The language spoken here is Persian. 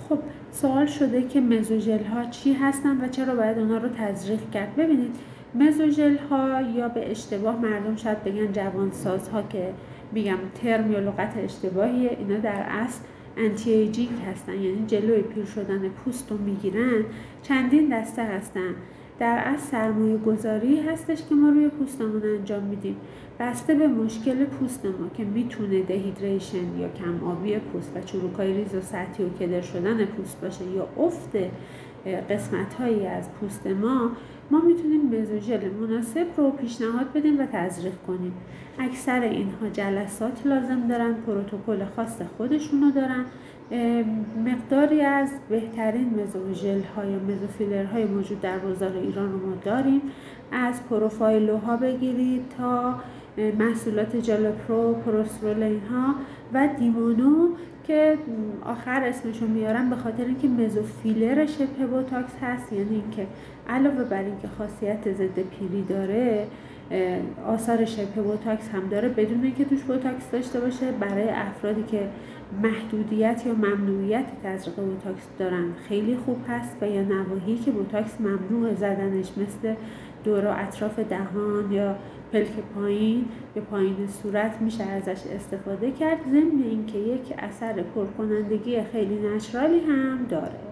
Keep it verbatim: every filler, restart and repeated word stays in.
خب سوال شده که مزوژل ها چی هستن و چرا باید اونا رو تزریق کرد. ببینید مزوژل ها یا به اشتباه مردم شاید بگن جوانساز ها که میگم ترم یا لغت اشتباهیه، اینا در اصل انتی ایجینگ هستن، یعنی جلوی پیر شدن پوست رو میگیرن. چندین دسته هستن. در اصل سرمایه گذاری هستش که ما روی پوستمون انجام میدیم بسته به مشکل پوست ما که میتونه دهیدریشن یا کم آبی پوست و چروکای ریز و سطحی و کدر شدن پوست باشه یا افت قسمت هایی از پوست ما. ما میتونیم مزوژل مناسب رو پیشنهاد بدیم و تزریق کنیم. اکثر اینها جلسات لازم دارن، پروتکل خاص خودشونو دارن. مقداری از بهترین مزوژل ها یا مزوفیلر های موجود در بازار ایران رو ما داریم، از پروفایلو ها بگیرید تا محصولات جالپرو، پروسترولین ها و دیمونو که آخر اسمشو میارم به خاطر اینکه مزوفیلر شبه بوتاکس هست، یعنی اینکه علاوه بر اینکه خاصیت ضد پیری داره آثار شبه بوتاکس هم داره بدون اینکه توش بوتاکس داشته باشه. برای افرادی که محدودیت یا ممنوعیت تزریق بوتاکس دارن خیلی خوب هست و یا نواحی که بوتاکس ممنوع زدنش مثل دور و اطراف دهان یا پلک پایین به پایین صورت میشه ازش استفاده کرد، ضمن اینکه یک اثر پرکنندگی خیلی نچرالی هم داره.